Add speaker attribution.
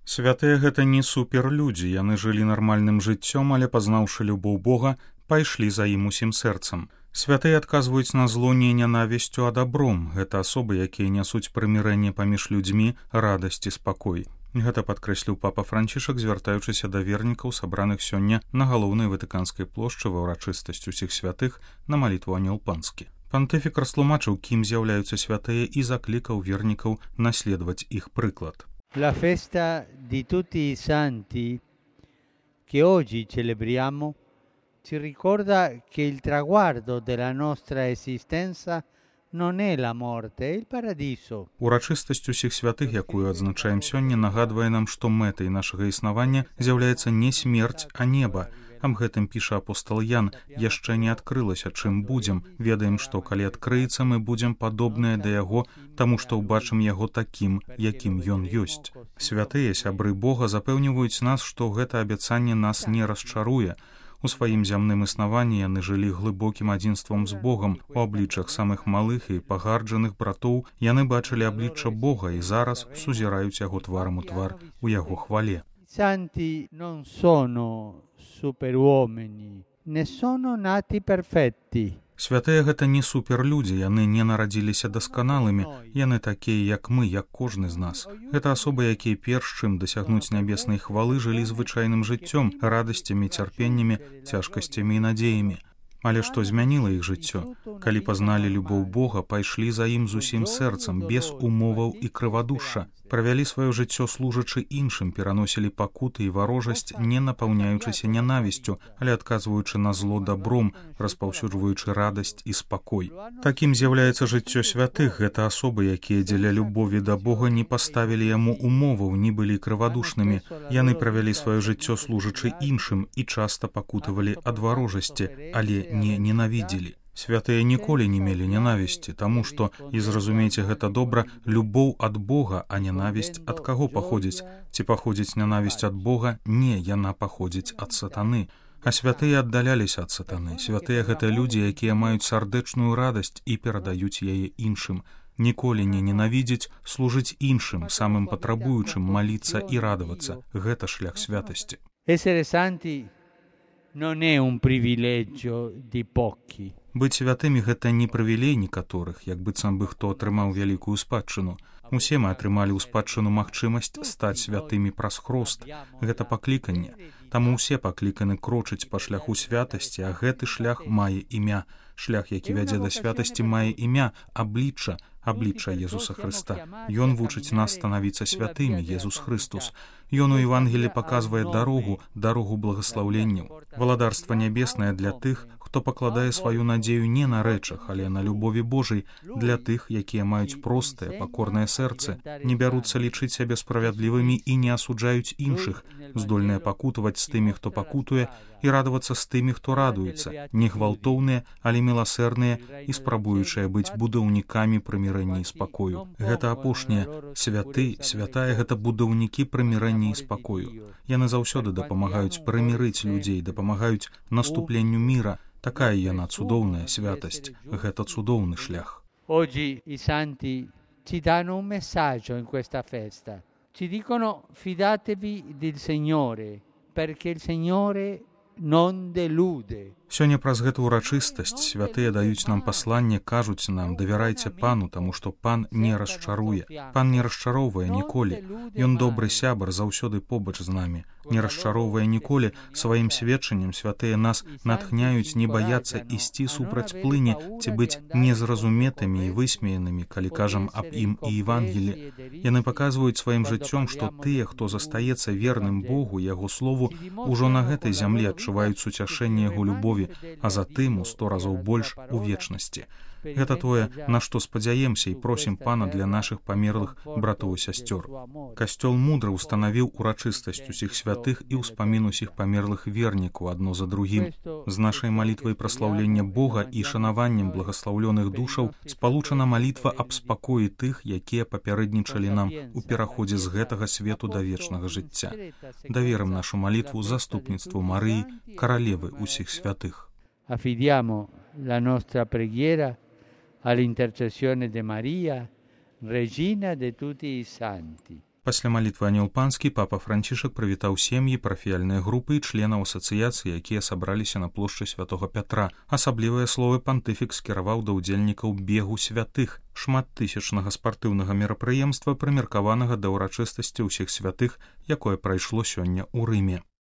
Speaker 1: Святыя гэта не суперлюдзі, яны жылі нармальным жыццём, але пазнаўшы любоў Бога, пайшлі за ім усім сэрцам. Святыя адказваюць на зло не нянавісцю, а дабром. Гэта асобы, якія нясуць прымірэнне паміж людзьмі, радасць і спакой. Гэта падкрэсліў папа Францішак, звяртаючыся да вернікаў, сабраных сёння на галоўнай ватыканскай плошчы ва ўрачыстасць усіх святых на малітву Анёл Панскі. Пантыфік растлумачыў, кім з'яўляюцца святыя, і заклікаў вернікаў наследаваць іх прыклад.
Speaker 2: La festa di tutti i santi che oggi celebriamo ci ricorda che il traguardo della nostra esistenza non è la morte, è il paradiso.
Speaker 1: Урачыстасць усіх святых, якую адзначаем сёння, нагадвае нам, што мэтай нашага існавання з'яўляецца не смерць, а неба. Аб гэтым піша апостал Ян: яшчэ не адкрылася, чым будзем. Ведаем, што калі адкрыецца, мы будзем падобныя да яго, таму што ўбачым яго такім, якім ён ёсць. Святыя, сябры Бога, запэўніваюць нас, што гэта абяцанне нас не расчаруе. У сваім зямным існаванні яны жылі глыбокім адзінствам з Богам. У абліччах самых малых і пагарджаных братоў яны бачылі аблічча Бога і зараз сузіраюць яго тварам у твар у яго хвале.
Speaker 2: Santi non sono superuomini, ne sono nati perfetti.
Speaker 1: Святыя гэта не суперлюдзі, яны не нарадзіліся дасканалымі, яны такія, як мы, як кожны з нас. Гэта асобы, якія перш чым дасягнуць нябеснай хвалы, жылі звычайным жыццём, радасцямі, цярпеннямі, цяжкасцямі і надзеямі. Але што змяніла іх жыццё? Калі пазналі любоў Бога, пайшлі за ім з усім сэрцам, без умоваў і крывадушша. Правялі сваё жыццё служачы іншым, пераносілі пакуты і варожасць, не напаўняючыся нянавісцю, але адказваючы на зло дабром, распаўсюджваючы радасць і спакой. Такім з'яўляецца жыццё святых. Гэта асобы, якія дзеля любові да Бога не паставілі яму умоваў, не былі крывадушнымі. Яны правялі сваё жыццё служачы іншым і часта пакутавалі ад варожасці, але не ненавідзелі. Святыя ніколі не мелі нянавісці, таму што, і зразумейце гэта добра, любоў ад Бога, а нянавісць ад каго паходзіць? Ці паходзіць нянавісць ад Бога? Не, яна паходзіць ад сатаны. А святыя аддаляліся ад сатаны. Святыя гэта людзі, якія маюць сардэчную радасць і перадаюць яе іншым. Ніколі не ненавідзець, служыць іншым, самым патрабуючым, маліцца і радавацца. Гэта шлях святасці.
Speaker 2: Essere santi non è un privilegio di pochi.
Speaker 1: Быць святымі гэта не прывілей некаторых, як быццам бы хто атрымаў вялікую спадчыну. Усе мы атрымалі ў спадчыну магчымасць стаць святымі праз хрост. Гэта пакліканне. Таму ўсе пакліканы крочыць па шляху святасці, а гэты шлях мае імя. Шлях, які вядзе да святасці, мае імя, аблічча Езуса Хрыста. Ён вучыць нас станавіцца святымі, Езус Хрыстус. Ён у Евангелі паказвае дарогу благаслаўленняў. Валадарства нябеснае для тых, хто пакладае сваю надзею не на рэчах, але на любові Божай, для тых, якія маюць простае, пакорнае сэрцы, не бяруцца лічыць сябе справядлівымі і не асуджаюць іншых, здольныя пакутаваць з тымі, хто пакутуе, і радавацца з тымі, хто радуецца, не гвалтоўныя, але міласэрныя і спрабуючыя быць будаўнікамі прымірэння і спакою. Гэта апошняе. Святы, святая гэта будаўнікі прымірэння і спакою. Яны заўсёды дапамагаюць прымірыць людзей, дапамагаюць наступленню міра. Такая яна цудоўная святасць. Гэта цудоўны шлях.
Speaker 2: Oggi i santi ci danno un messaggio in questa festa. Ci dicono: fidatevi del Signore, perché il Signore non delude.
Speaker 1: Сёння праз гэту ўрачыстасць святыя даюць нам пасланне, кажуць нам: давярайце Пану, таму што Пан не расчаруе. Пан не расчароўвае ніколі. Ён добры сябар, заўсёды побач з намі. Не расчароўвае ніколі. Сваім сведчаннем святыя нас натхняюць не баяцца ісці супраць плыні, ці быць незразуметымі і высмеянымі, калі кажам аб ім і Евангелі. Яны паказваюць сваім жыццём, што тыя, хто застаецца верным Богу, яго слову, ужо на гэтай зямлі адчуваюць суцяшэнне яго любові, а затым у 100 разоў больш у вечнасці. Гэта тое, на што спадзяемся і просім Пана для нашых памерлых братоў і сясцёр. Касцёл мудра ўстанавіў урачыстасць усіх святых і ўспамін усіх памерлых вернікаў адно за другім. З нашай малітвай праслаўлення Бога і шанаваннем благаслаўлёных душаў спалучана малітва аб спакоі тых, якія папярэднічалі нам у пераходзе з гэтага свету да вечнага жыцця. Даверым нашу малітву заступніцтву Марыі, каралевы усіх святых.
Speaker 2: Affidiamo la nostra preghiera all'intercessione di Maria, regina di tutti i santi.
Speaker 1: Пасля малітвы Анёл Панскі папа Францішак прывітаў сем'і, парафіяльныя групы і членаў асацыяцыі, якія сабраліся на плошчы Святога Пятра. Асаблівыя словы пантыфік скіраваў да ўдзельнікаў бегу святых, шматтысячнага спартыўнага мерапрыемства, прымеркаванага да ўрачыстасці ўсіх святых, якое прайшло сёння ў Рыме.